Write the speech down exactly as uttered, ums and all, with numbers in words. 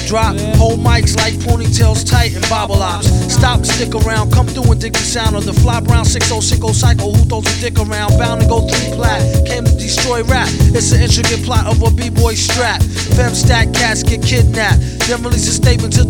drop. Hold mics like ponytails tight and bobble ops. Stop, stick around, come through and dig the sound of the fly brown six oh six oh psycho who throws a dick around. Bound to go three plat, came to destroy rap. It's an intricate plot of a b-boy strap. Fem stack cats get kidnapped. Then release a statement to the